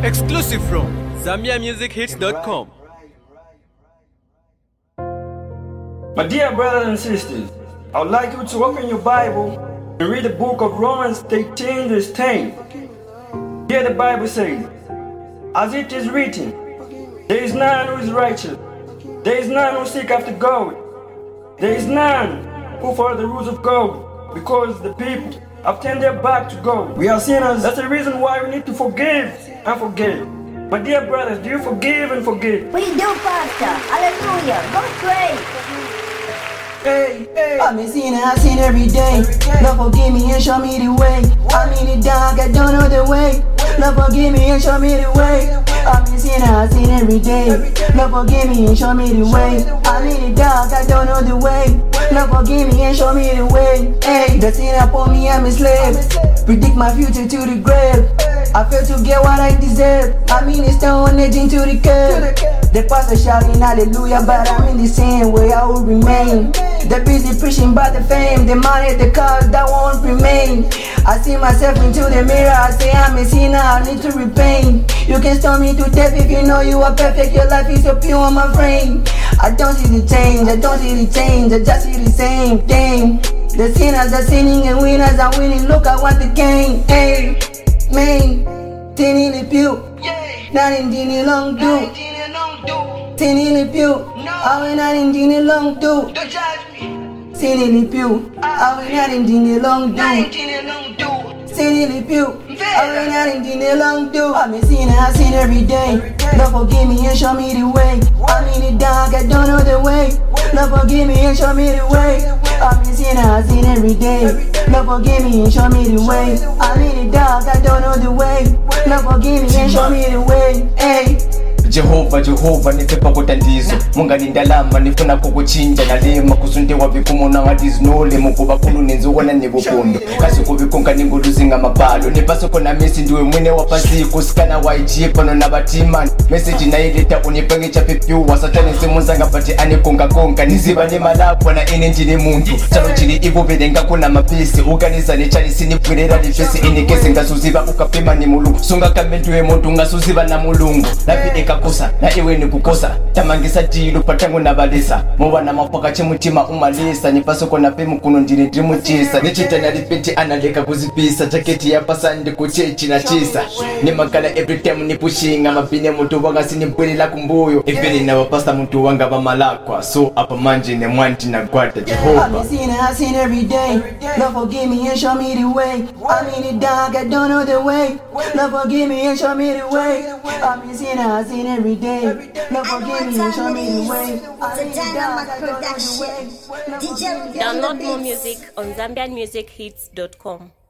Exclusive from ZambiaMusicHits.com. My dear brothers and sisters, I would like you to open your Bible and read the book of Romans 13 verse 10. Here the Bible says, as it is written, there is none who is righteous, there is none who seek after God, there is none who follow the rules of God, because the people have turned their back to God. We are sinners, that's the reason why we need to forgive and forget. My dear brothers, do you forgive and forget? We do, Pastor. Hallelujah. Go pray. Hey. I'm a sinner, I sin every day. Lord forgive me and show me the way. I'm in the dark, I don't know the way. Lord forgive me and show me the way. I'm a sinner, I sin every day. Lord forgive me and show me the way. I'm in the dark, I don't know the way. Lord forgive me and show me the way. Hey, the sin upon me, I'm a slave. Predict my future to the grave. I fail to get what I deserve. I'm in the stone edging to the curve. The pastor shouting hallelujah, but I'm in the same way I will remain. They're busy preaching about the fame, the money, the cars that won't remain. I see myself into the mirror, I say I'm a sinner, I need to repent. You can stone me to death if you know you are perfect, your life is so pure, my friend. I don't see the change, I don't see the change, I just see the same thing. The sinners are sinning and winners are winning, look I want the game. Hey, man, tin in the pew, nothing in long do. Tin in the pew, I will not in the long do. Sin in the pew, I will not in the long do. Sin in the pew, I will not in the long do. I'm a sinner, I sin every day. Lord forgive me and show me the way. I'm in the dark, I don't know the way. Lord forgive me and show me the way. I'm a sinner, I sin every day. Lord forgive me and show me the way. I'm in the dark, I don't know the way. Lord forgive me and show me the way. Hey. Jehova nipepa kutandizo Munga ni ndalama nifuna kukuchinja nalema kusundewa vikumo na wadizinole mukuba kunu nenzuwana nibukundo kasi kubikunga ninguluzinga mabalo nipaso kona mesi ndiwe mwene wapasi kusikana waijipa no nabatimani message na ileta unipenge chapipiu wasatani simunzanga pati anikunga konga niziba ni malapu na inenjini muntu chalo chili ibubedenga kuna mapisi uganiza ni chali sinipwirera lifesi inikesi ngasuziba ukapima ni mulungu sunga kamenduwe muntu ngasuziba na mulungu lapi ekakosa na iwe ni kukosa tamangisa jilu patangu na balisa mwana mapaka chimutima umalisa nipaso kona pemu kuno ndini drimu chisa nichita na ripeti analeka kuzipisa jaketi ya pasandi kuchechi na chisa ni makala every time ni pushinga mapine mtu wanga sinipwirila kumbuyo ifili na wapasta mtu wanga bamalakwa so apa manje ne mwanti na gwata Jehova. I'm a sinner, I sin every day. Lord forgive me and show me the way. I'm in the dark, I don't know the way. Lord forgive me and show me the way. I'm a sinner, I sin every day. Lord forgive me and show me the way. I'm in the dark, I don't know the way. Download more music on ZambianMusicHits.com.